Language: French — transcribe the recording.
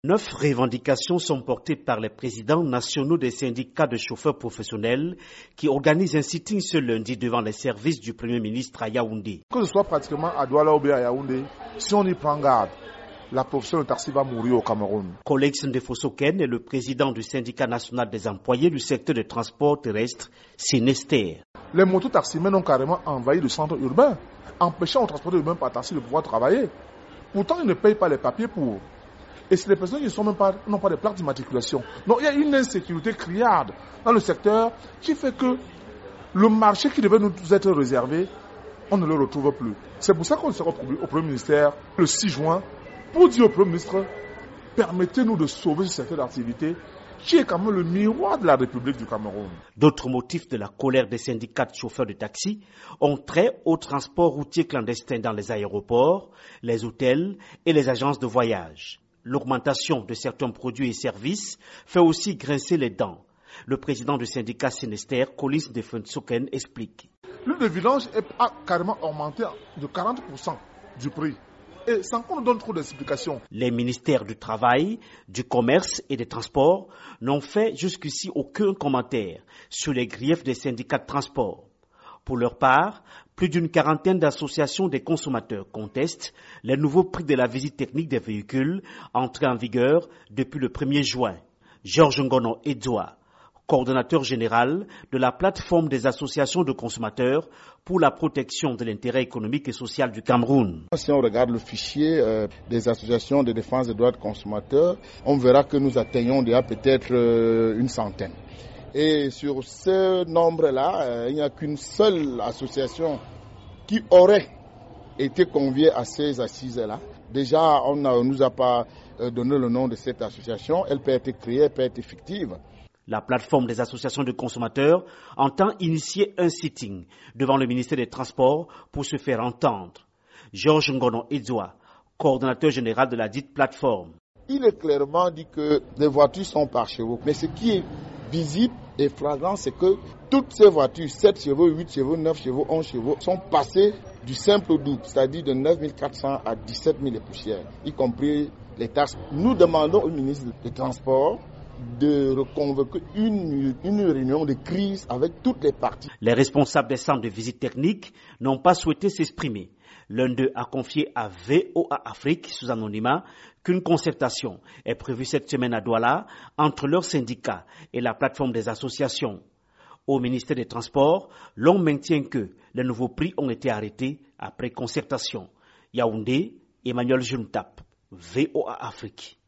9 revendications sont portées par les présidents nationaux des syndicats de chauffeurs professionnels qui organisent un sitting ce lundi devant les services du Premier ministre à Yaoundé. Que ce soit pratiquement à Douala ou bien à Yaoundé, si on y prend garde, la profession de taxi va mourir au Cameroun. Colex Ndefosoken est le président du syndicat national des employés du secteur de transport terrestre, Sinester. Les mototaximens ont carrément envahi le centre urbain, empêchant aux transporteurs urbains par taxi de pouvoir travailler. Pourtant, ils ne payent pas les papiers pour. Et c'est des personnes qui n'ont pas de plaque d'immatriculation. Donc il y a une insécurité criarde dans le secteur qui fait que le marché qui devait nous être réservé, on ne le retrouve plus. C'est pour ça qu'on sera au Premier ministère le 6 juin pour dire au Premier ministre, permettez-nous de sauver ce secteur d'activité qui est quand même le miroir de la République du Cameroun. D'autres motifs de la colère des syndicats de chauffeurs de taxi ont trait au transport routier clandestin dans les aéroports, les hôtels et les agences de voyage. L'augmentation de certains produits et services fait aussi grincer les dents. Le président du syndicat Sinester, Collins Ndefosoken, explique. L'huile de vidange a carrément augmenté de 40% du prix. Et sans qu'on nous donne trop d'explications. Les ministères du Travail, du Commerce et des Transports n'ont fait jusqu'ici aucun commentaire sur les griefs des syndicats de transport. Pour leur part, plus d'une quarantaine d'associations des consommateurs contestent les nouveaux prix de la visite technique des véhicules entrés en vigueur depuis le 1er juin. Georges Ngono Edzoa, coordonnateur général de la plateforme des associations de consommateurs pour la protection de l'intérêt économique et social du Cameroun. Si on regarde le fichier des associations de défense des droits des consommateurs, on verra que nous atteignons déjà peut-être une centaine. Et sur ce nombre-là, il n'y a qu'une seule association qui aurait été conviée à ces assises-là. Déjà, on ne nous a pas donné le nom de cette association. Elle peut être créée, elle peut être effective. La plateforme des associations de consommateurs entend initier un sitting devant le ministère des Transports pour se faire entendre. Georges Ngono Edzoa, coordonnateur général de la dite plateforme. Il est clairement dit que les voitures sont par chevaux. Mais ce qui est visible et flagrant, c'est que toutes ces voitures, 7 chevaux, 8 chevaux, 9 chevaux, 11 chevaux, sont passées du simple au double, c'est-à-dire de 9 400 à 17 000 et poussières, y compris les taxes. Nous demandons au ministre des Transports de reconvoquer une réunion de crise avec toutes les parties. Les responsables des centres de visite technique n'ont pas souhaité s'exprimer. L'un d'eux a confié à VOA Afrique, sous anonymat, qu'une concertation est prévue cette semaine à Douala entre leurs syndicats et la plateforme des associations. Au ministère des Transports, l'on maintient que les nouveaux prix ont été arrêtés après concertation. Yaoundé, Emmanuel Juntap, VOA Afrique.